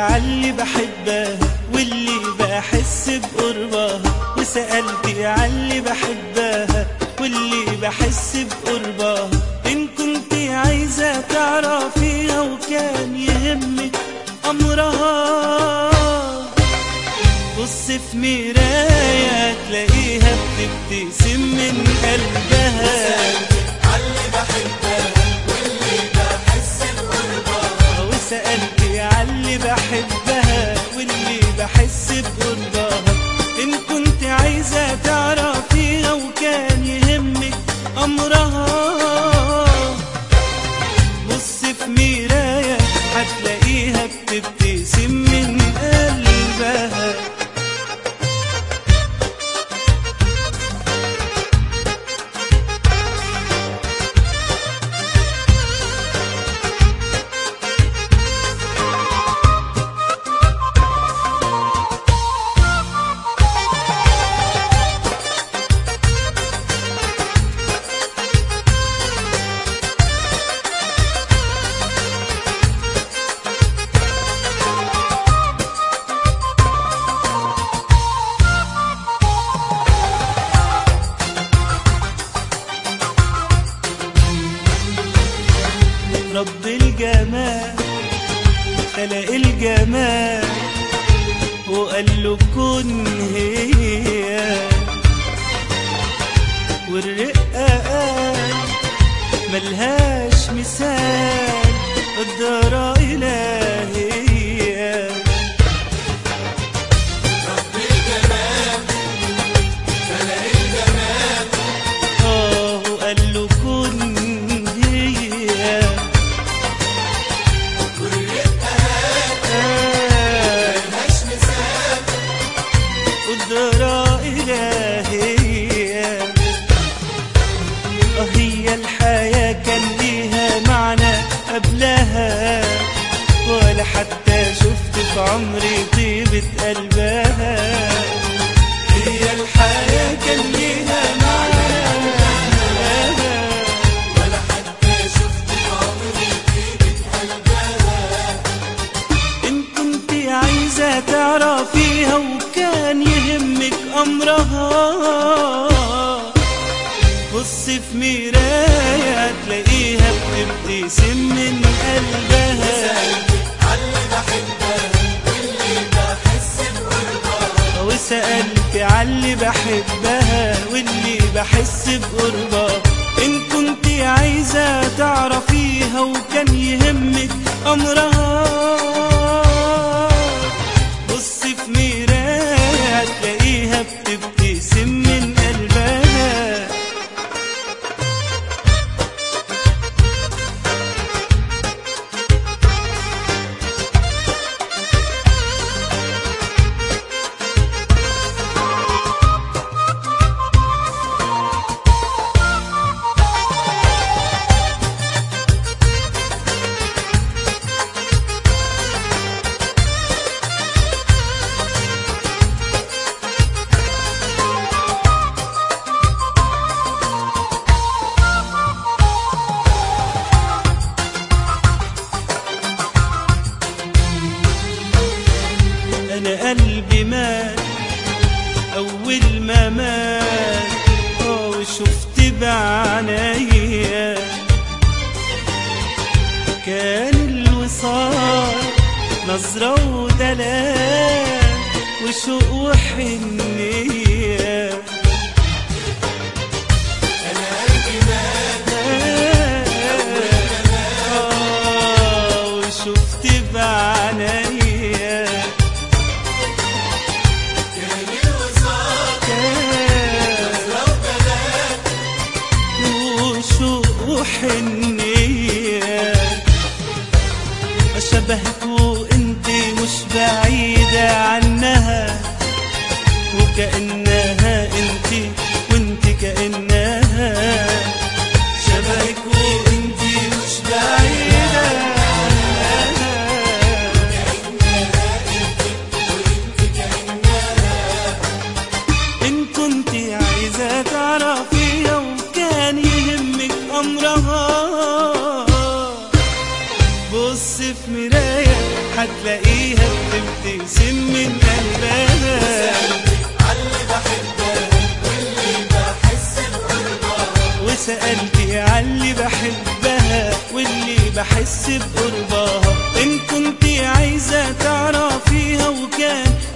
عاللي بحبها واللي بحس بقربها، وسألت عاللي بحبها واللي بحس بقربها. إن كنت عايزة تعرفيها وكان يهمك أمرها، بص في مراية تلاقيها بتبتسم من قلبها. عاللي بحبها واللي بحس بقربها، وسألت عاللي بحبها واللي بحس بقربها. إن كنت عايزة تعرفيها وكان يهمك أمرها، بص في مراية هتلاقيها بتبتسم من قلبها. رب الجمال خلق الجمال وقال له كن هي، والرقة قال ملهاش مثال قدرة إلهية. رب الجمال خلق الجمال وقال له كن هي، والرقة ملهاش مثال قدرة إلهية. هي الحياة كان ليها معنى قبلها، ولا حتى شفت في عمري طيبة قلبها. هي الحياة كان ليها معنى قبلها، ولا حتى شفت في عمري طيبة قلبها. إن كنت عايزة تعرفيها وكان يهمك أمرها، بص في مراية تلاقيها بتبتسم من قلبها. عاللي بحبها واللي بحس بقربها، وسألت عاللي بحبها واللي بحس بقربها. إن كنت عايزة تعرفيها وكان يهمك أمرها، بص في مراية تلاقيها بتبتسم من قلبها. أنا قلبي مات أول ما مات، وشفت بعنايا كان الوصال نظرة ودلال وشوق وحنية. أنا قلبي مات وشفت بعنايا كان الوصال نظرة وجلال وشوق وحنية. شبهك وانت مش بعيدة عنها، وكأن وبتقسم من قلبها. عاللي بحبها واللي بحس بقربها، وسألتي عاللي بحبها واللي بحس بقربها. إن كنتي عايزة تعرفيها وكان